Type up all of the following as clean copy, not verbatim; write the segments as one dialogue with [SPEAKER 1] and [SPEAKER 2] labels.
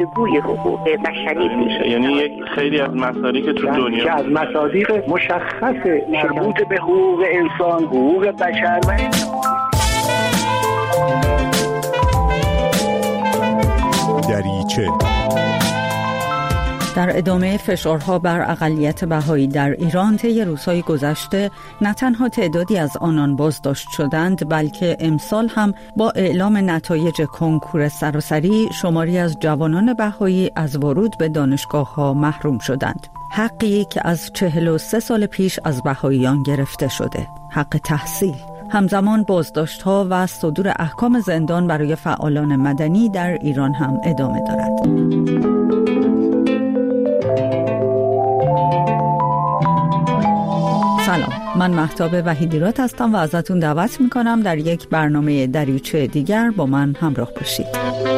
[SPEAKER 1] گفتگوی حقوق بشری
[SPEAKER 2] میشه. یعنی یک خیلی از مسائلی که تو دنیا
[SPEAKER 3] که از مصادیق مشخص
[SPEAKER 1] مربوط به حقوق انسان، حقوق بشر و
[SPEAKER 4] دریچه.
[SPEAKER 5] در ادامه فشارها بر اقلیت بهایی در ایران طی روزهای گذشته نه تنها تعدادی از آنان بازداشت شدند، بلکه امسال هم با اعلام نتایج کنکور سراسری شماری از جوانان بهایی از ورود به دانشگاه‌ها محروم شدند. حقی که از 43 سال پیش از بهاییان گرفته شده، حق تحصیل. همزمان بازداشت‌ها و صدور احکام زندان برای فعالان مدنی در ایران هم ادامه دارد. سلام، من مهتاب وحیدیرات هستم و ازتون دعوت میکنم در یک برنامه دریچه دیگر با من همراه باشید.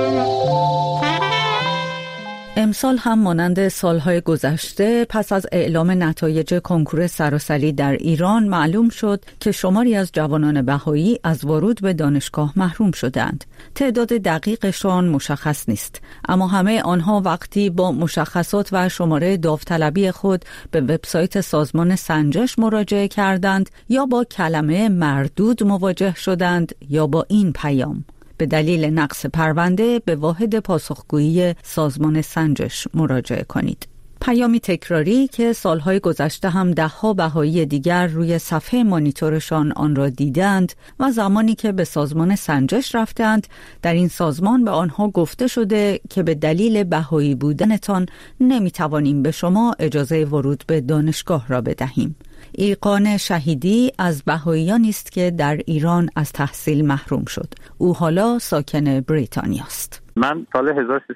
[SPEAKER 5] امسال هم مانند سالهای گذشته پس از اعلام نتایج کنکور سراسری در ایران معلوم شد که شماری از جوانان بهایی از ورود به دانشگاه محروم شدند. تعداد دقیقشان مشخص نیست، اما همه آنها وقتی با مشخصات و شماره داوطلبی خود به وبسایت سازمان سنجش مراجعه کردند یا با کلمه مردود مواجه شدند یا با این پیام: به دلیل نقص پرونده به واحد پاسخگویی سازمان سنجش مراجعه کنید. پیامی تکراری که سالهای گذشته هم ده‌ها بهایی دیگر روی صفحه مانیتورشان آن را دیدند و زمانی که به سازمان سنجش رفتند در این سازمان به آنها گفته شده که به دلیل بهایی بودنتان نمیتوانیم به شما اجازه ورود به دانشگاه را بدهیم. ایقان شهیدی از بهاییانی است که در ایران از تحصیل محروم شد. او حالا ساکن بریتانیا است.
[SPEAKER 6] من سال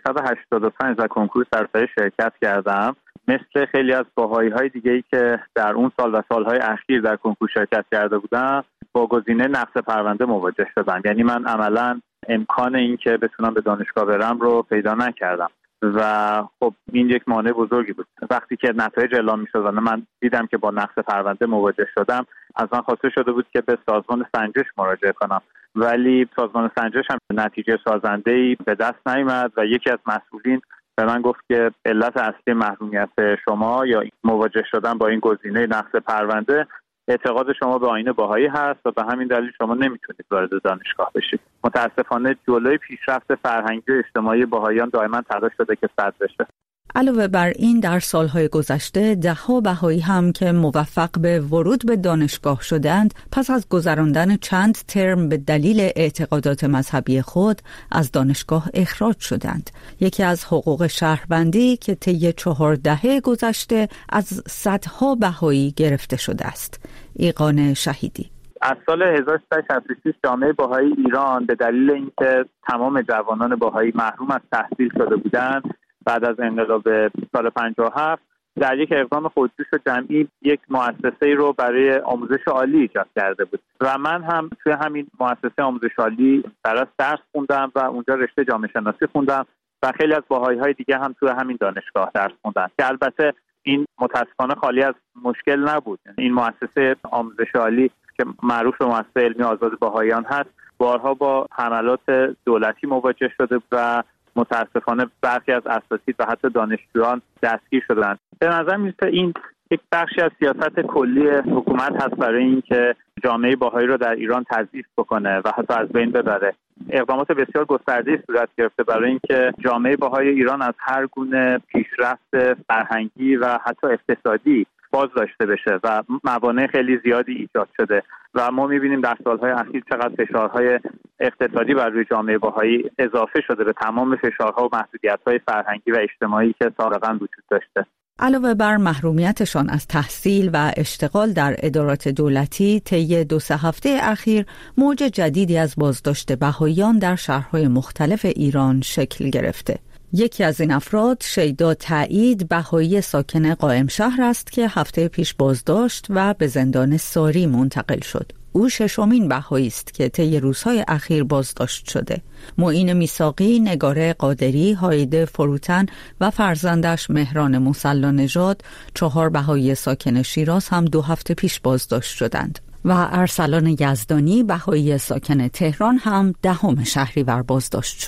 [SPEAKER 6] 1385 در کنکور سراسری شرکت کردم. مثل خیلی از بهایی‌های دیگه‌ای که در اون سال و سالهای اخیر در کنکور شرکت کرده بودم با گزینه نقص پرونده مواجه شدم. یعنی من عملاً امکان این که بتونم به دانشگاه برم رو پیدا نکردم و خب این یک مانع بزرگی بود. وقتی که نتایج اعلام می‌شد و من دیدم که با نقص پرونده مواجه شدم، از من خواسته شده بود که به سازمان سنجش مراجعه کنم، ولی سازمان سنجش هم نتیجه سازنده‌ای به دست نیامد و یکی از مسئولین به من گفت که علت اصلی محرومیت شما یا مواجه شدن با این گزینه نقص پرونده اعتقاد شما به آیین بهایی هست و به همین دلیل شما نمیتونید وارد دانشگاه بشید. متاسفانه جلوی پیشرفت فرهنگی و اجتماعی بهاییان دائما تلاش شده که سد بشه.
[SPEAKER 5] علاوه بر این در سالهای گذشته ده‌ها بهایی هم که موفق به ورود به دانشگاه شدند پس از گذراندن چند ترم به دلیل اعتقادات مذهبی خود از دانشگاه اخراج شدند. یکی از حقوق شهروندی که طی 4 دهه گذشته از صدها بهایی گرفته شده است. ایقان شهیدی.
[SPEAKER 6] از سال 1366 جامعه بهایی ایران به دلیل اینکه تمام جوانان بهایی محروم از تحصیل شده بودند بعد از انقلاب سال 57 در یک اقدام خودجوش و جمعی یک مؤسسه‌ای رو برای آموزش عالی ایجاد کرده بود و من هم توی همین مؤسسه آموزش عالی درس خوندم و اونجا رشته جامعه شناسی خوندم و خیلی از بهایی‌های دیگه هم توی همین دانشگاه درس خوندن که البته این متاسفانه خالی از مشکل نبود. این مؤسسه آموزش عالی که معروف به مؤسسه علمی آزاد بهاییان هست بارها با حملات دولتی مواجه شده و متاسفانه برخی از اساتید و حتی دانشجویان دستگیر شدند. به نظر میاد این یک بخشی از سیاست کلی حکومت هست برای اینکه جامعه بهایی رو در ایران تضعیف بکنه و حتی از بین ببره. اقدامات بسیار گسترده‌ای صورت گرفته برای اینکه جامعه بهایی ایران از هر گونه پیشرفت فرهنگی و حتی اقتصادی باز داشته بشه و موانع خیلی زیادی ایجاد شده و ما می‌بینیم در سالهای اخیر چقدر فشارهای اقتصادی بر روی جامعه بهایی اضافه شده به تمام فشارها و محدودیت‌های فرهنگی و اجتماعی که سابقاً وجود داشته.
[SPEAKER 5] علاوه بر محرومیتشان از تحصیل و اشتغال در ادارات دولتی، طی 2-3 هفته اخیر موج جدیدی از بازداشت بهاییان در شهرهای مختلف ایران شکل گرفته. یکی از این افراد شیدا تایید بهایی ساکن قائم شهر است که هفته پیش بازداشت و به زندان ساری منتقل شد. او 6مین بهایی است که طی روزهای اخیر بازداشت شده. معین میثاقی، نگاره قادری، هایده فروتن و فرزندش مهران مصلی نژاد 4 بهایی ساکن شیراز هم 2 هفته پیش بازداشت شدند و ارسلان یزدانی بهایی ساکن تهران هم 10 شهریور بازداشت شد.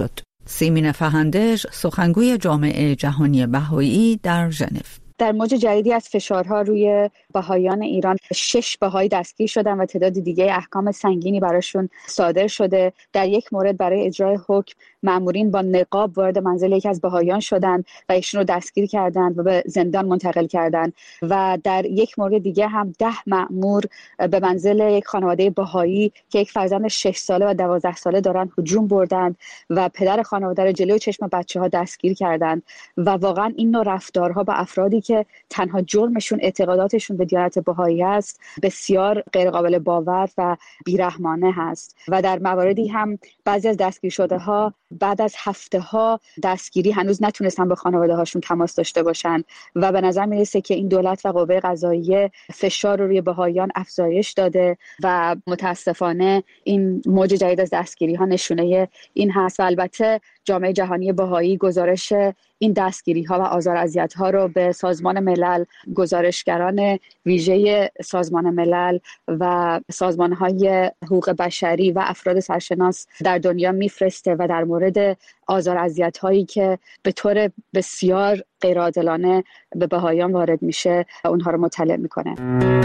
[SPEAKER 5] سیمین فهندش، سخنگوی جامعه جهانی بهایی در ژنو.
[SPEAKER 7] در موج جدیدی از فشارها روی بهاییان ایران 6 بهایی دستگیر شدن و تعداد دیگه احکام سنگینی براشون صادر شده. در یک مورد برای اجرای حکم مأمورین با نقاب وارد منزل یکی از بهاییان شدند و ایشون رو دستگیر کردند و به زندان منتقل کردند و در یک مورد دیگه هم 10 مأمور به منزل یک خانواده بهایی که یک فرزند 6 ساله و 12 ساله دارن هجوم بردند و پدر خانواده رو جلوی چشم بچه‌ها دستگیر کردند و واقعا این نوع رفتارها با افرادی که تنها جرمشون اعتقاداتشون به دیانت بهایی است بسیار غیر قابل باور و بیرحمانه هست و در مواردی هم بعضی از دستگیر شده ها بعد از هفته‌ها دستگیری هنوز نتونستن با خانواده هاشون تماس داشته باشن و به نظر میرسه که این دولت و قوه قضاییه فشار رو روی بهاییان افزایش داده و متاسفانه این موج جدید از دستگیری ها نشونه این هست و البته جامعه جهانی بهایی گزارش این دستگیری ها و آزار اذیت ها رو به سازمان ملل، گزارشگران ویژه سازمان ملل و سازمان های حقوق بشری و افراد سرشناس در دنیا میفرسته و در مورد آزار اذیت هایی که به طور بسیار غیرعادلانه به بهاییان وارد میشه اونها رو مطلع میکنه.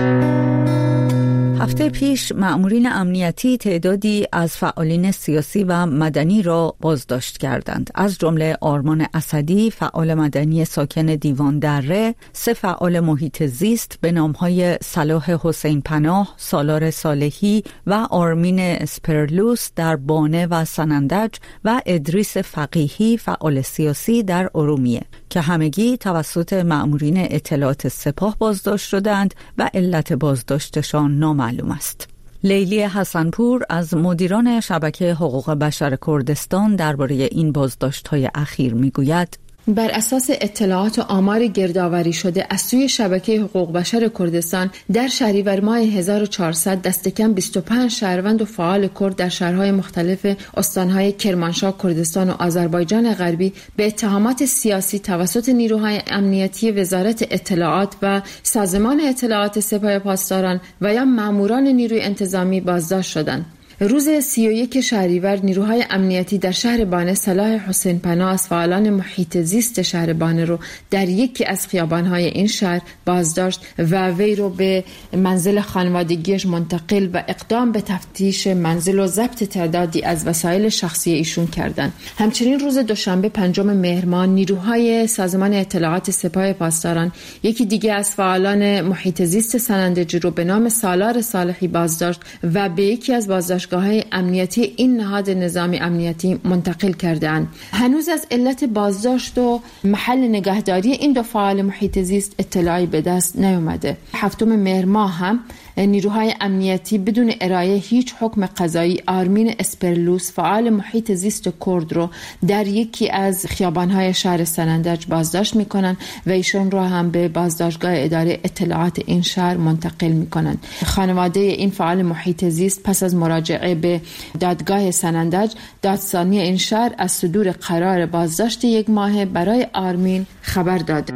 [SPEAKER 5] هفته پیش مأمورین امنیتی تعدادی از فعالین سیاسی و مدنی را بازداشت کردند. از جمله آرمان اسدی، فعال مدنی ساکن دیوان دره، 3 فعال محیط زیست به نامهای صلاح حسین پناه، سالار صالحی و آرمین اسپرلوس در بانه و سنندج و ادریس فقیهی، فعال سیاسی در ارومیه که همگی توسط مأمورین اطلاعات سپاه بازداشت شدند و علت بازداشتشان نامعلوم است. لیلی حسنپور از مدیران شبکه حقوق بشر کردستان درباره این بازداشت‌های اخیر میگوید:
[SPEAKER 8] بر اساس اطلاعات و آمار گردآوری شده از سوی شبکه حقوق بشر کردستان در شهریور ماه 1400 دست کم 25 شهروند و فعال کرد در شهرهای مختلف استانهای کرمانشاه، کردستان و آذربایجان غربی به اتهامات سیاسی توسط نیروهای امنیتی وزارت اطلاعات و سازمان اطلاعات سپاه پاسداران و یا ماموران نیروی انتظامی بازداشت شدند. روز 31 شهریور نیروهای امنیتی در شهر بانه صلاح حسین پناه از فعالان محیط زیست شهر بانه رو در یکی از خیابانهای این شهر بازداشت و وی رو به منزل خانوادگیش منتقل و اقدام به تفتیش منزل و ضبط تعدادی از وسایل شخصی ایشون کردند. همچنین روز دوشنبه 5 مهر ماه نیروهای سازمان اطلاعات سپاه پاسداران یکی دیگه از فعالان محیط زیست سنندج رو به نام سالار صالحی بازداشت و به یکی از بازداشتگاه‌های امنیتی این نهاد نظامی امنیتی منتقل کردند. هنوز از علت بازداشت و محل نگهداری این 2 فعال محیط زیست اطلاعی به دست نیامده. 7 مهر ماه هم نیروهای امنیتی بدون ارائه هیچ حکم قضایی آرمین اسپرلوس فعال محیط زیست کرد رو در یکی از خیابان‌های شهر سنندج بازداشت می‌کنند و ایشون رو هم به بازداشتگاه اداره اطلاعات این شهر منتقل می‌کنند. خانواده این فعال محیط زیست پس از مراجعه به دادگاه سنندج، دادستانی این شهر از صدور قرار بازداشت 1 ماهه برای آرمین خبر داد.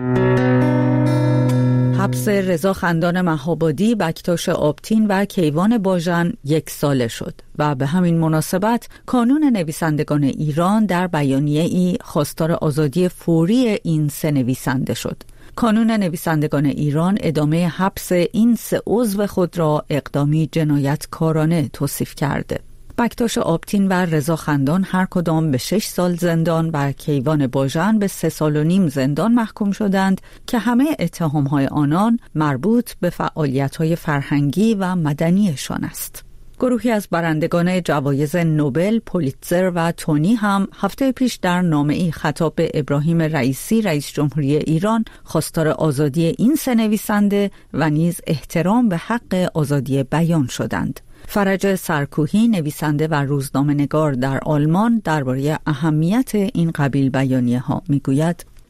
[SPEAKER 5] حبس رضا خندان مهابادی، بکتاش آبتین و کیوان باژن 1 ساله شد و به همین مناسبت کانون نویسندگان ایران در بیانیه‌ای خواستار آزادی فوری این 3 نویسنده شد. کانون نویسندگان ایران ادامه حبس این 3 عضو خود را اقدامی جنایتکارانه توصیف کرده. بکتاش آبتین و رضا خندان هر کدام به 6 سال زندان و کیوان باژن به 3.5 سال زندان محکوم شدند که همه اتهام‌های آنان مربوط به فعالیت‌های فرهنگی و مدنیشان است. گروهی از برندگان جوایز نوبل، پولیتزر و تونی هم هفته پیش در نامه‌ای خطاب به ابراهیم رئیسی، رئیس جمهوری ایران، خواستار آزادی این 3 نویسنده و نیز احترام به حق آزادی بیان شدند. فرج سرکوهی، نویسنده و روزنامه‌نگار در آلمان، درباره اهمیت این قبیل بیانیه‌ها میگوید: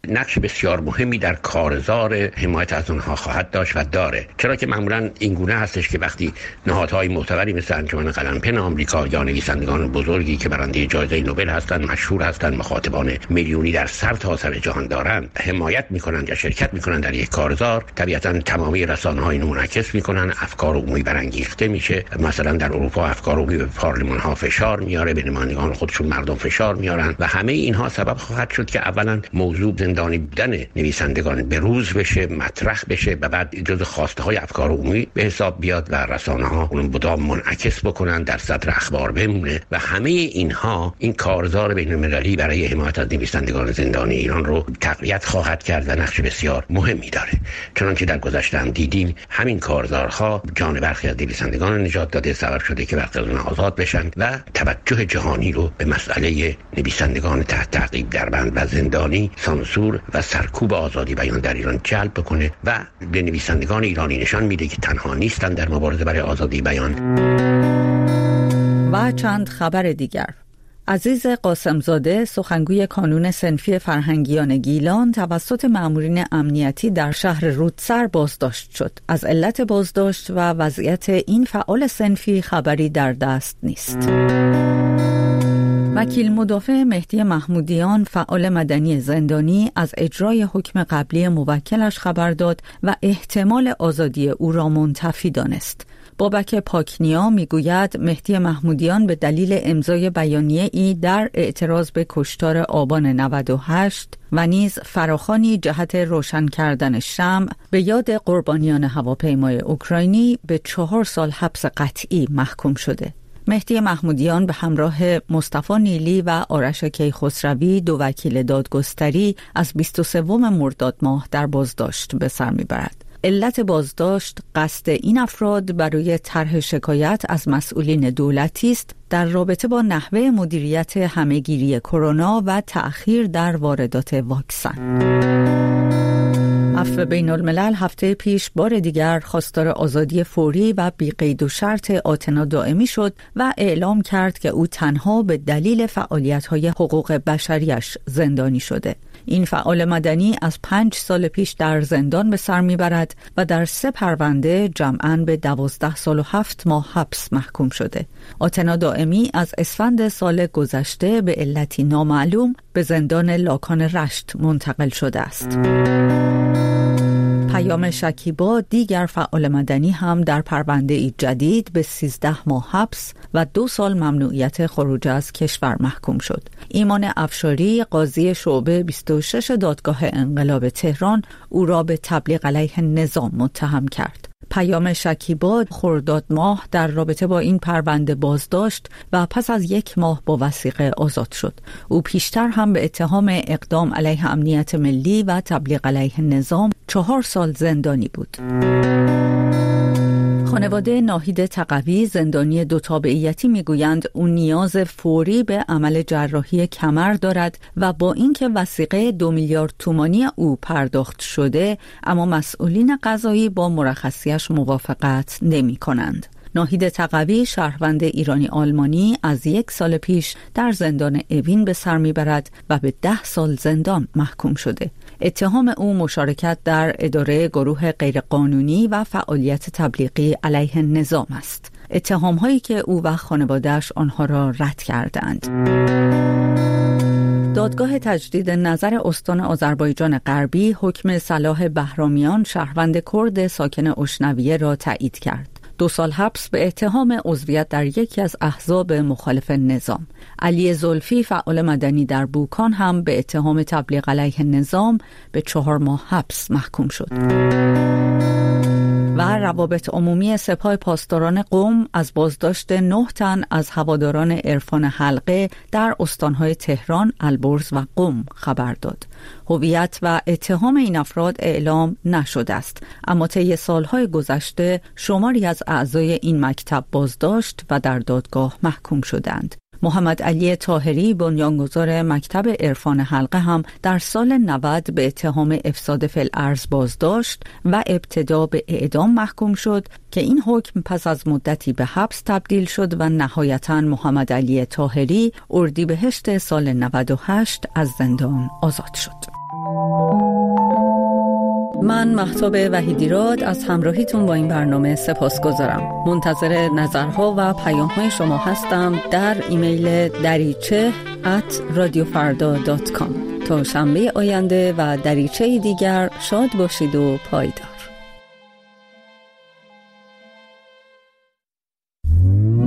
[SPEAKER 9] نقش بسیار مهمی در کارزار حمایت از اونها خواهد داشت و داره، چرا که معمولا این گونه هستش که وقتی نهادهای معتبری مثل انجمن قلمپن آمریکا یا نویسندگان بزرگی که برنده جایزه نوبل هستند، مشهور هستند، مخاطبان میلیونی در سرتاسر جهان دارند، حمایت میکنند یا شرکت میکنند در یک کارزار، طبیعتا تمامی رسانه‌های منعکس میکنن، افکار عمومی برانگیخته میشه. مثلا در اروپا افکار عمومی به پارلمان‌ها فشار میاره، به نمایندگان خودشون مردم فشار میارن و همه اینها سبب خواهد شد که اولا موضوع زندانی بودن نویسندگان به روز بشه، مطرح بشه و بعد جزو خواسته های افکار عمومی به حساب بیاد و رسانه‌ها اون مدام منعکس بکنن، در صدر اخبار بمونه و همه اینها این کارزار بین‌المللی برای حمایت از نویسندگان زندانی ایران رو تقویت خواهد کرد و نقش بسیار مهمی داره. چنانکه در گذشته هم دیدیم همین کارزارها جان برخی از نویسندگان نجات داده، سبب شده که برخی از اونها آزاد بشن و توجه جهانی رو به مسئله نویسندگان تحت تعقیب در بند و زندانی، سانسور و سرکوب آزادی بیان در ایران جلب بکنه و به نویسندگان ایرانی نشان میده که تنها نیستن در مبارزه برای آزادی بیان.
[SPEAKER 5] و چند خبر دیگر. عزیز قاسمزاده، سخنگوی کانون صنفی فرهنگیان گیلان، توسط مامورین امنیتی در شهر رودسر بازداشت شد. از علت بازداشت و وضعیت این فعال صنفی خبری در دست نیست. وکیل مدافع مهدی محمودیان، فعال مدنی زندانی، از اجرای حکم قبلی موکلش خبر داد و احتمال آزادی او را منتفی دانست. بابک پاکنیا میگوید مهدی محمودیان به دلیل امضای بیانیه ای در اعتراض به کشتار آبان 98 و نیز فراخوانی جهت روشن کردن شمع به یاد قربانیان هواپیمای اوکراینی به 4 سال حبس قطعی محکوم شده. مهدی محمودیان به همراه مصطفی نیلی و آرش کیخسروی، 2 وکیل دادگستری، از 23 مرداد ماه در بازداشت به سر میبرد. علت بازداشت قصد این افراد برای طرح شکایت از مسئولین دولتی است در رابطه با نحوه مدیریت همهگیری کرونا و تأخیر در واردات واکسن. عفو بین الملل هفته پیش بار دیگر خواستار آزادی فوری و بی قید و شرط آتنا دائمی شد و اعلام کرد که او تنها به دلیل فعالیت‌های حقوق بشریش زندانی شده. این فعال مدنی از 5 سال پیش در زندان به سر میبرد و در 3 پرونده جمعاً به 12 سال و 7 ماه حبس محکوم شده. آتنا دائمی از اسفند سال گذشته به علتی نامعلوم به زندان لاکان رشت منتقل شده است. پیام شکیبا، دیگر فعال مدنی، هم در پرونده جدید به 13 ماه حبس و 2 سال ممنوعیت خروج از کشور محکوم شد. ایمان افشاری، قاضی شعبه 26 دادگاه انقلاب تهران، او را به تبلیغ علیه نظام متهم کرد. پیام شکیبا خرداد ماه در رابطه با این پرونده بازداشت و پس از 1 ماه با وثیقه آزاد شد. او پیشتر هم به اتهام اقدام علیه امنیت ملی و تبلیغ علیه نظام 4 سال زندانی بود. خانواده ناهید تقوی، زندانی 2 تابعیتی، میگویند او نیاز فوری به عمل جراحی کمر دارد و با اینکه وثیقه 2 میلیارد تومانی او پرداخت شده، اما مسئولین قضایی با مرخصیش موافقت نمی کنند. ناهید تقوی، شهروند ایرانی آلمانی، از 1 سال پیش در زندان اوین به سر میبرد و به 10 سال زندان محکوم شده. اتهام او مشارکت در اداره گروه غیرقانونی و فعالیت تبلیغی علیه نظام است. اتهام هایی که او و خانواده‌اش آنها را رد کردند. دادگاه تجدید نظر استان آذربایجان غربی حکم صلاح بهرامیان، شهروند کرد ساکن اشنویه، را تایید کرد. 2 سال حبس به اتهام عضویت در یکی از احزاب مخالف نظام. علی زلفی، فعال مدنی در بوکان، هم به اتهام تبلیغ علیه نظام به 4 ماه حبس محکوم شد. و روابط عمومی سپاه پاسداران قم از بازداشت 9 تن از هواداران عرفان حلقه در استانهای تهران، البرز و قم خبر داد. هویت و اتهام این افراد اعلام نشده است، اما طی سالهای گذشته شماری از اعضای این مکتب بازداشت و در دادگاه محکوم شدند. محمد علی طاهری، بنیانگذار مکتب عرفان حلقه، هم در سال 90 به اتهام افساد فی الارض بازداشت و ابتدا به اعدام محکوم شد که این حکم پس از مدتی به حبس تبدیل شد و نهایتاً محمد علی طاهری اردیبهشت سال 98 از زندان آزاد شد. من مهتاب وحیدی‌راد از همراهیتون با این برنامه سپاسگزارم. منتظر نظرها و پیام‌های شما هستم در ایمیل dariche@radiofarda.com. تا شنبه آینده و دریچه دیگر شاد باشید و پایدار.